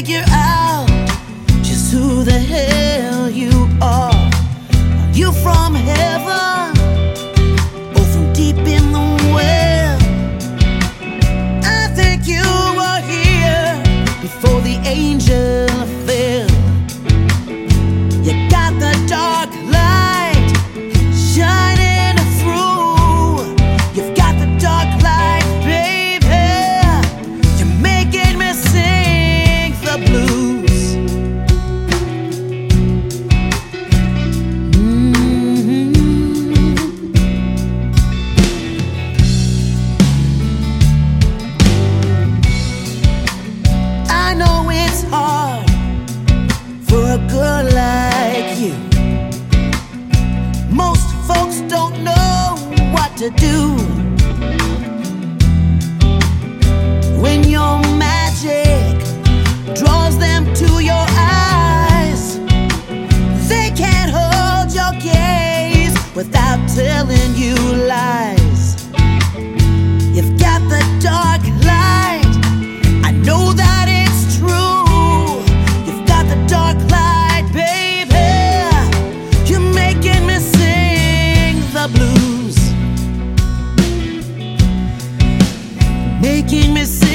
figure out just who the hell you are. Are you from heaven or from deep in the well? I think you were here before the angel fell. You got the dark light shining through. You've got the dark light, baby. You're making me sing the blues. I know it's hard for a girl like you. Most folks don't know what to do when your magic draws them to your eyes. They can't hold your gaze without telling you lies. You've got the dark light, I know that it's true. You've got the dark light, baby. You're making me sing the blues. Making me sing